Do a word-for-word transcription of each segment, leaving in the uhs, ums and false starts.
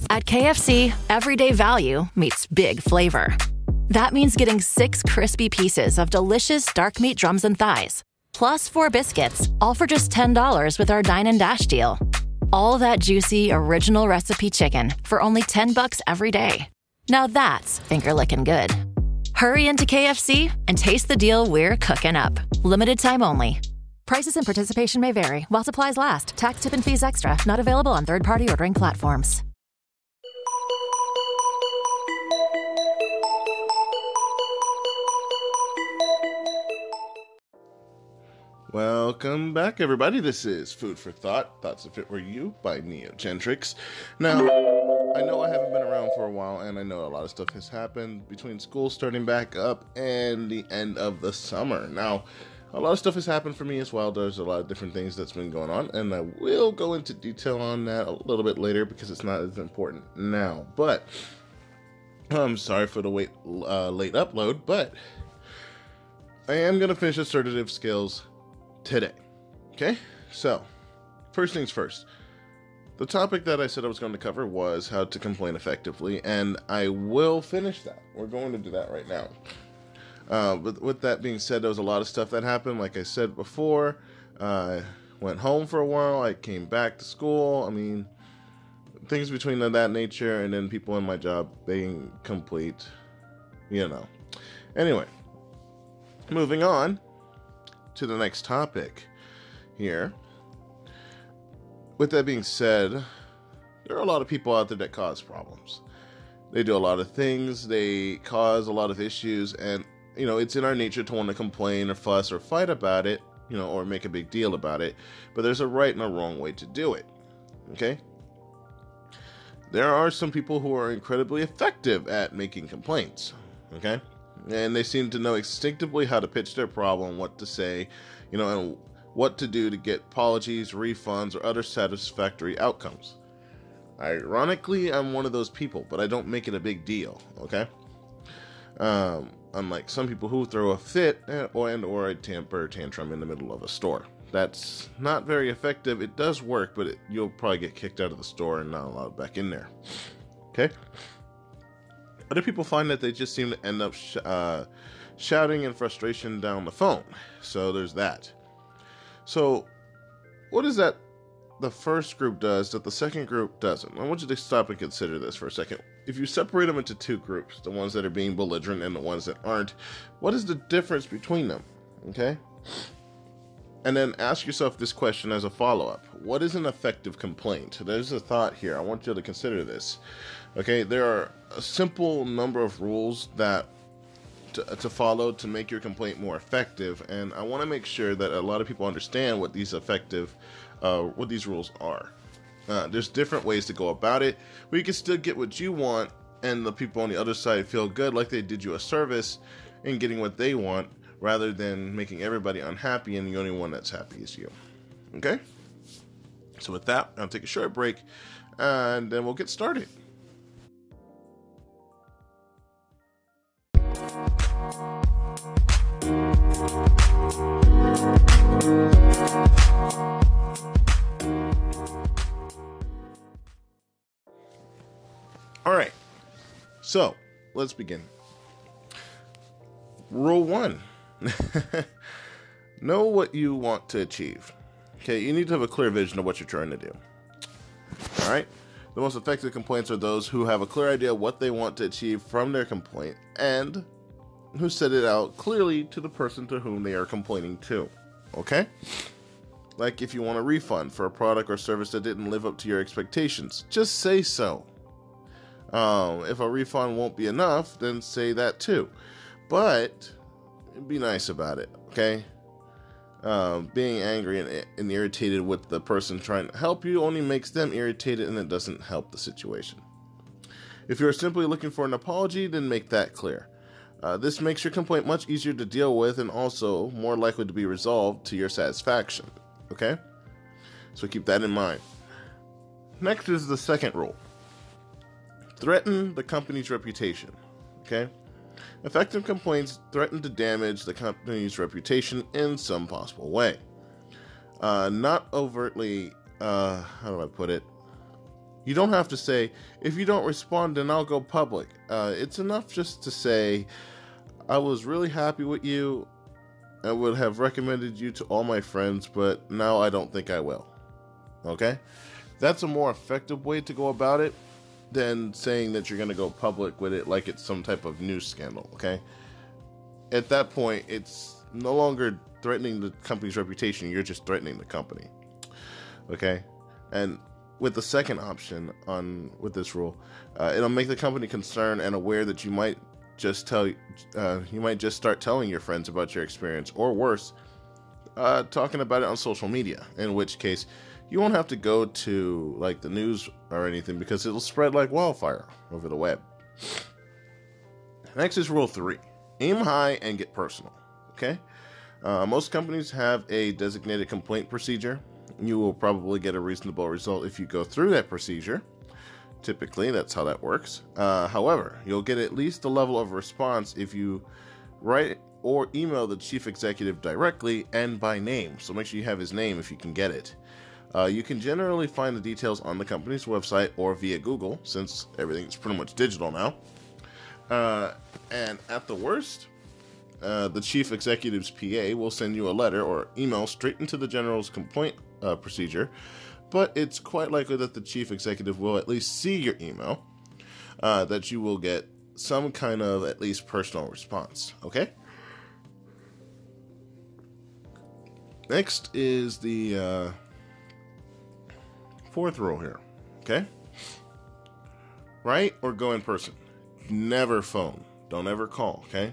At K F C, everyday value meets big flavor. That means getting six crispy pieces of delicious dark meat drums and thighs, plus four biscuits, all for just ten dollars with our Dine and Dash deal. All that juicy, original recipe chicken for only ten bucks every day. Now that's finger-licking good. Hurry into K F C and taste the deal we're cooking up. Limited time only. Prices and participation may vary while supplies last. Tax, tip, and fees extra. Not available on third-party ordering platforms. Welcome back, everybody. This is Food for Thought, Thoughts If It Were You by Neogentrix. Now, I know I haven't been around for a while, and I know a lot of stuff has happened between school starting back up and the end of the summer. Now, a lot of stuff has happened for me as well. There's a lot of different things that's been going on, and I will go into detail on that a little bit later because it's not as important now. But, I'm sorry for the wait, uh, late upload, but I am going to finish assertive skills today. Okay, so first things first. The topic that I said I was going to cover was how to complain effectively, and I will finish that. We're going to do that right now. Uh, but with that being said, there was a lot of stuff that happened. Like I said before, uh, I went home for a while. I came back to school. I mean, things between that nature, and then people in my job being complete, you know. Anyway, moving on to the next topic here. With that being said, there are a lot of people out there that cause problems. They do a lot of things, they cause a lot of issues, and, you know, it's in our nature to want to complain or fuss or fight about it, you know, or make a big deal about it, but there's a right and a wrong way to do it, okay? There are some people who are incredibly effective at making complaints, okay? And they seem to know instinctively how to pitch their problem, what to say, you know, and what to do to get apologies, refunds, or other satisfactory outcomes. Ironically, I'm one of those people, but I don't make it a big deal, okay? Um, unlike some people who throw a fit or and or a temper tantrum in the middle of a store. That's not very effective. It does work, but it, you'll probably get kicked out of the store and not allowed back in there, okay? Other people find that they just seem to end up sh- uh, shouting in frustration down the phone. So there's that. So what is that the first group does that the second group doesn't? I want you to stop and consider this for a second. If you separate them into two groups, the ones that are being belligerent and the ones that aren't, what is the difference between them? Okay? And then ask yourself this question as a follow-up. What is an effective complaint? There's a thought here. I want you to consider this. Okay, there are a simple number of rules that to, to follow to make your complaint more effective, and I want to make sure that a lot of people understand what these effective, uh, what these rules are. Uh, there's different ways to go about it, where you can still get what you want, and the people on the other side feel good, like they did you a service in getting what they want, rather than making everybody unhappy and the only one that's happy is you. Okay? So with that, I'll take a short break, and then we'll get started. All right, so let's begin. Rule one. Know what you want to achieve. Okay, you need to have a clear vision of what you're trying to do. All right? The most effective complaints are those who have a clear idea of what they want to achieve from their complaint and who set it out clearly to the person to whom they are complaining to. Okay? Like if you want a refund for a product or service that didn't live up to your expectations, just say so. Um, if a refund won't be enough, then say that too. But be nice about it, okay? Um, being angry and, and irritated with the person trying to help you only makes them irritated, and it doesn't help the situation. If you're simply looking for an apology, then make that clear. Uh, this makes your complaint much easier to deal with and also more likely to be resolved to your satisfaction, okay? So keep that in mind. Next is the second rule. Threaten the company's reputation, okay? Effective complaints threaten to damage the company's reputation in some possible way. Uh, not overtly, uh, how do I put it? You don't have to say, if you don't respond, then I'll go public. Uh, it's enough just to say, I was really happy with you. I would have recommended you to all my friends, but now I don't think I will. Okay? That's a more effective way to go about it than saying that you're going to go public with it like it's some type of news scandal. Okay? At that point, it's no longer threatening the company's reputation. You're just threatening the company. Okay? And with the second option on with this rule, uh, it'll make the company concerned and aware that you might just tell uh, you might just start telling your friends about your experience, or worse, uh, talking about it on social media. In which case, you won't have to go to like the news or anything because it'll spread like wildfire over the web. Next is rule three: aim high and get personal. Okay, uh, most companies have a designated complaint procedure. You will probably get a reasonable result if you go through that procedure. Typically, that's how that works. Uh, however, you'll get at least a level of response if you write or email the chief executive directly and by name. So make sure you have his name if you can get it. Uh, you can generally find the details on the company's website or via Google, since everything is pretty much digital now. Uh, and at the worst, uh, the chief executive's P A will send you a letter or email straight into the general's complaint uh, procedure. But it's quite likely that the chief executive will at least see your email, uh, that you will get some kind of at least personal response, okay? Next is the uh, fourth rule here, okay? Write or go in person. Never phone. Don't ever call, okay?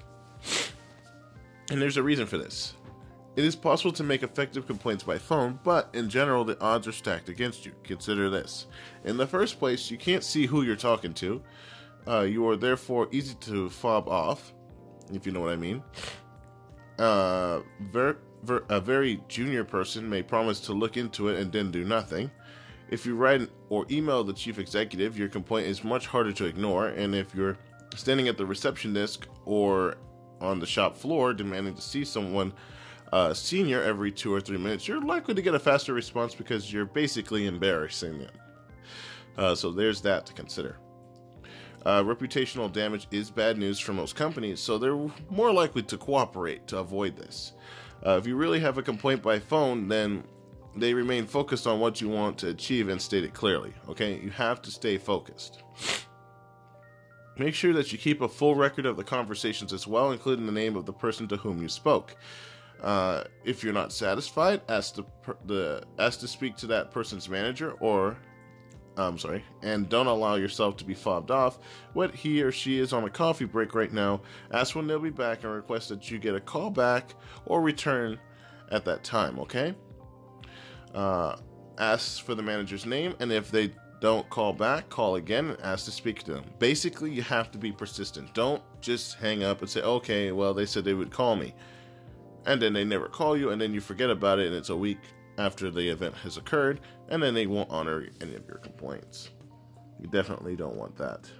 And there's a reason for this. It is possible to make effective complaints by phone, but in general, the odds are stacked against you. Consider this. In the first place, you can't see who you're talking to. Uh, you are therefore easy to fob off, if you know what I mean. Uh, ver- ver- a very junior person may promise to look into it and then do nothing. If you write or email the chief executive, your complaint is much harder to ignore, and if you're standing at the reception desk or on the shop floor demanding to see someone Uh, senior every two or three minutes, you're likely to get a faster response because you're basically embarrassing them. Uh, so there's that to consider. Uh, reputational damage is bad news for most companies, so they're more likely to cooperate to avoid this. Uh, if you really have a complaint by phone, then they remain focused on what you want to achieve and state it clearly. Okay, you have to stay focused. Make sure that you keep a full record of the conversations as well, including the name of the person to whom you spoke. Uh, if you're not satisfied, ask the, the ask to speak to that person's manager, or I'm sorry, and don't allow yourself to be fobbed off. When he or she is on a coffee break right now, ask when they'll be back and request that you get a call back or return at that time. Okay? Uh, ask for the manager's name, and if they don't call back, call again and ask to speak to them. Basically, you have to be persistent. Don't just hang up and say, "Okay, well, they said they would call me." And then they never call you, and then you forget about it, and it's a week after the event has occurred, and then they won't honor any of your complaints. You definitely don't want that.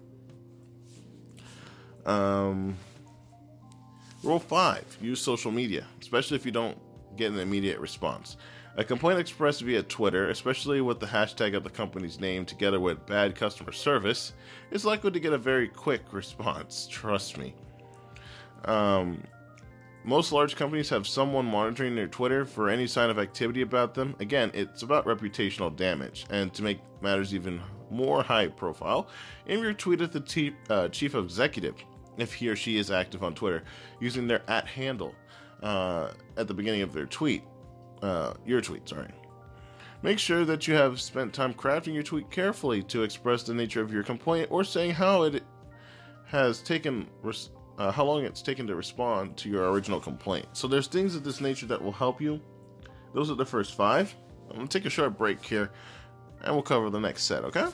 Um, rule five, use social media, especially if you don't get an immediate response. A complaint expressed via Twitter, especially with the hashtag of the company's name together with bad customer service, is likely to get a very quick response, trust me. Um... Most large companies have someone monitoring their Twitter for any sign of activity about them. Again, it's about reputational damage. And to make matters even more high profile, aim your tweet at the chief, uh, chief executive, if he or she is active on Twitter, using their at handle uh, at the beginning of their tweet. Uh, your tweet, sorry. Make sure that you have spent time crafting your tweet carefully to express the nature of your complaint, or saying how it has taken res- Uh, how long it's taken to respond to your original complaint. So there's things of this nature that will help you. Those are the first five. I'm going to take a short break here, and we'll cover the next set, okay?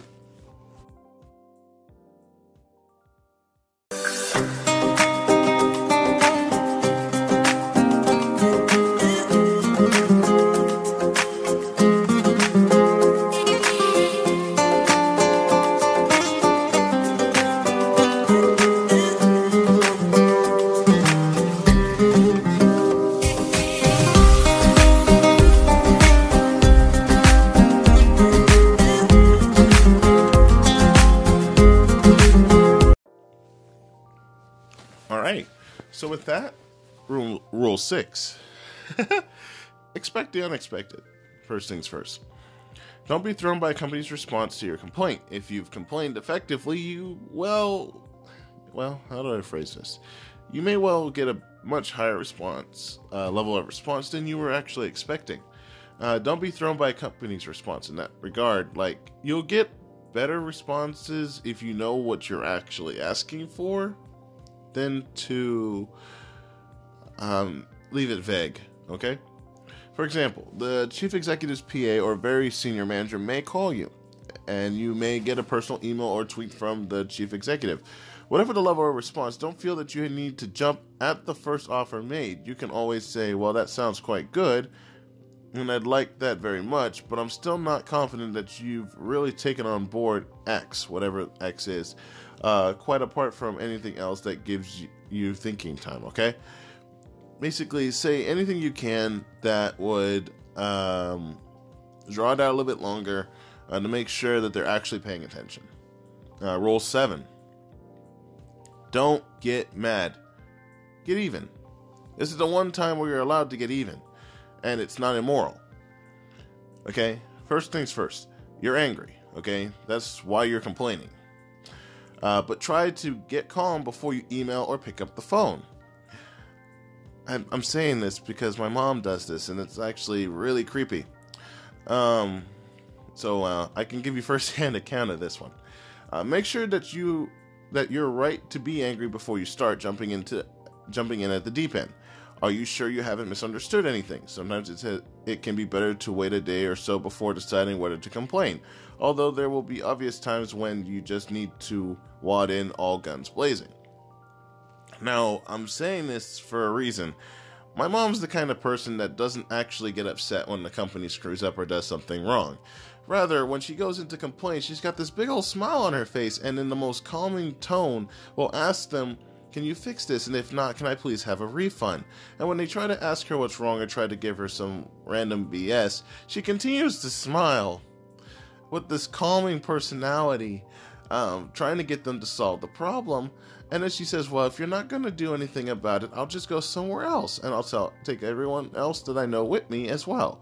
So with that, rule, rule six, expect the unexpected. First things first. Don't be thrown by a company's response to your complaint. If you've complained effectively, you, well, well, how do I phrase this? You may well get a much higher response, uh, level of response than you were actually expecting. Uh, don't be thrown by a company's response in that regard. Like, you'll get better responses if you know what you're actually asking for than to um, leave it vague, okay? For example, the chief executive's P A or very senior manager may call you, and you may get a personal email or tweet from the chief executive. Whatever the level of response, don't feel that you need to jump at the first offer made. You can always say, well, that sounds quite good, and I'd like that very much, but I'm still not confident that you've really taken on board X, whatever X is, uh, quite apart from anything else that gives you thinking time, okay? Basically, say anything you can that would um, draw it out a little bit longer uh, to make sure that they're actually paying attention. Uh, rule seven. Don't get mad. Get even. This is the one time where you're allowed to get even, and it's not immoral. Okay? First things first. You're angry, okay? That's why you're complaining. Uh, but try to get calm before you email or pick up the phone. I'm, I'm saying this because my mom does this, and it's actually really creepy. Um, so uh, I can give you first-hand account of this one. Uh, make sure that you that you're right to be angry before you start jumping into jumping in at the deep end. Are you sure you haven't misunderstood anything? Sometimes it's a, it can be better to wait a day or so before deciding whether to complain. Although there will be obvious times when you just need to wad in all guns blazing. Now, I'm saying this for a reason. My mom's the kind of person that doesn't actually get upset when the company screws up or does something wrong. Rather, when she goes into complaint, she's got this big old smile on her face and in the most calming tone will ask them, can you fix this? And if not, can I please have a refund? And when they try to ask her what's wrong or try to give her some random B S, she continues to smile with this calming personality, um, trying to get them to solve the problem. And then she says, well, if you're not going to do anything about it, I'll just go somewhere else. And I'll tell, take everyone else that I know with me as well.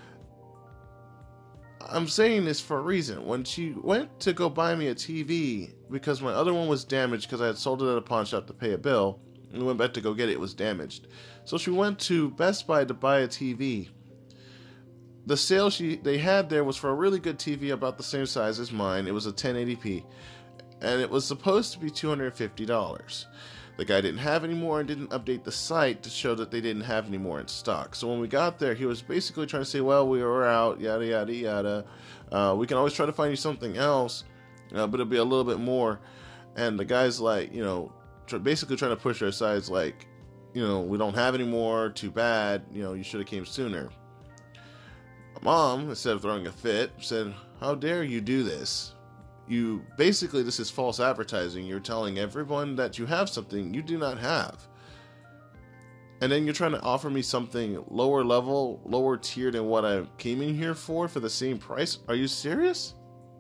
I'm saying this for a reason. When she went to go buy me a T V, because my other one was damaged because I had sold it at a pawn shop to pay a bill, and went back to go get it, it was damaged. So she went to Best Buy to buy a T V. The sale she they had there was for a really good T V about the same size as mine. It was a ten eighty p. And it was supposed to be two hundred fifty dollars. The guy didn't have any more and didn't update the site to show that they didn't have any more in stock. So when we got there, he was basically trying to say, well, we were out, yada, yada, yada. Uh, we can always try to find you something else, uh, but it'll be a little bit more. And the guy's like, you know, tr- basically trying to push our sides like, you know, we don't have any more, too bad, you know, you should have came sooner. My mom, instead of throwing a fit, said, how dare you do this? You basically, this is false advertising. You're telling everyone that you have something you do not have. And then you're trying to offer me something lower level, lower tier than what I came in here for, for the same price? Are you serious?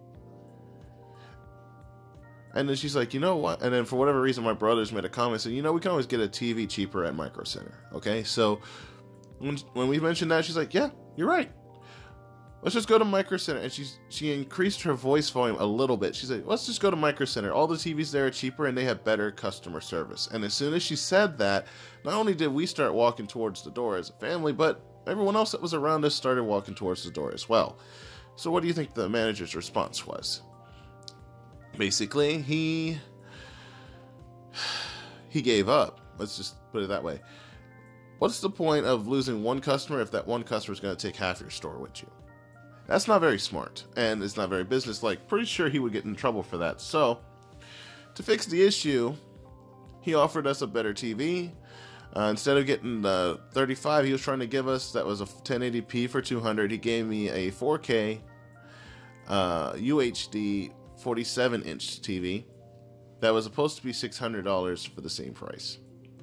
And then she's like, you know what? And then for whatever reason, my brothers made a comment saying, you know, we can always get a T V cheaper at Micro Center. Okay, so when, when we mentioned that, she's like, yeah, you're right. Let's just go to Micro Center. And she's, she increased her voice volume a little bit. She's like, let's just go to Micro Center. All the T Vs there are cheaper and they have better customer service. And as soon as she said that, not only did we start walking towards the door as a family, but everyone else that was around us started walking towards the door as well. So what do you think the manager's response was? Basically, he he gave up. Let's just put it that way. What's the point of losing one customer if that one customer is going to take half your store with you? That's not very smart, and it's not very businesslike. Pretty sure he would get in trouble for that. So, to fix the issue, he offered us a better T V. Uh, instead of getting the thirty-five he was trying to give us, that was a ten eighty p for two hundred. He gave me a four K uh, U H D forty-seven inch T V that was supposed to be six hundred dollars for the same price.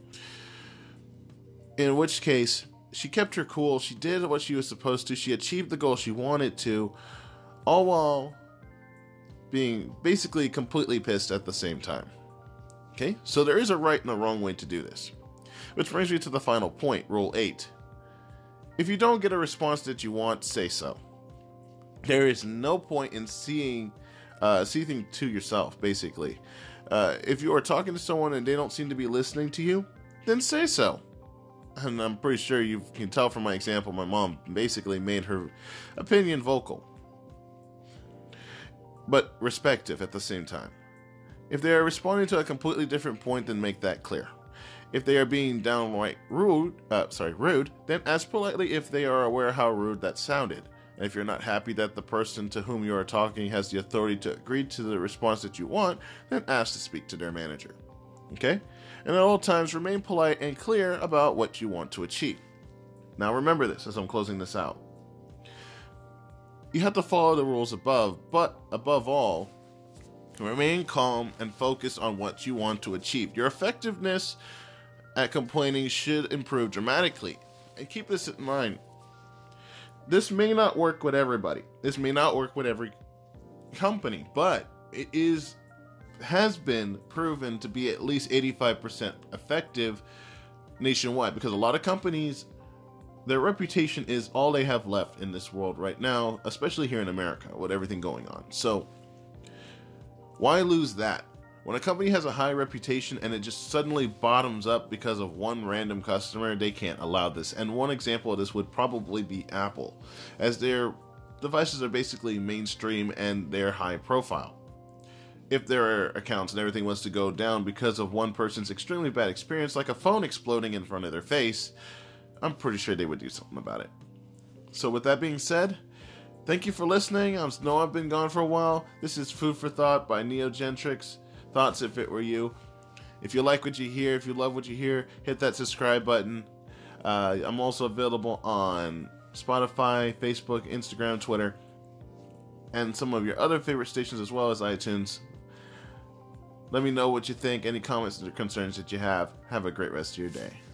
In which case, she kept her cool. She did what she was supposed to. She achieved the goal she wanted to, all while being basically completely pissed at the same time. Okay? So there is a right and a wrong way to do this. Which brings me to the final point, Rule eight. If you don't get a response that you want, say so. There is no point in seeing, uh, seeing to yourself, basically. Uh, if you are talking to someone and they don't seem to be listening to you, then say so. And I'm pretty sure you can tell from my example, my mom basically made her opinion vocal. But respectful at the same time. If they are responding to a completely different point, then make that clear. If they are being downright rude, uh, sorry, rude, then ask politely if they are aware how rude that sounded. And if you're not happy that the person to whom you are talking has the authority to agree to the response that you want, then ask to speak to their manager. Okay? And at all times, remain polite and clear about what you want to achieve. Now remember this as I'm closing this out. You have to follow the rules above, but above all, remain calm and focus on what you want to achieve. Your effectiveness at complaining should improve dramatically. And keep this in mind. This may not work with everybody. This may not work with every company, but it is has been proven to be at least eighty-five percent effective nationwide, because a lot of companies, their reputation is all they have left in this world right now, especially here in America with everything going on. So why lose that? When a company has a high reputation and it just suddenly bottoms up because of one random customer, they can't allow this. And one example of this would probably be Apple, as their devices are basically mainstream and they're high profile. If their accounts and everything was to go down because of one person's extremely bad experience, like a phone exploding in front of their face, I'm pretty sure they would do something about it. So with that being said, thank you for listening. I know I've been gone for a while. This is Food for Thought by Neogentrix. Thoughts if it were you. If you like what you hear, if you love what you hear, hit that subscribe button. Uh, I'm also available on Spotify, Facebook, Instagram, Twitter, and some of your other favorite stations as well as iTunes. Let me know what you think, any comments or concerns that you have. Have a great rest of your day.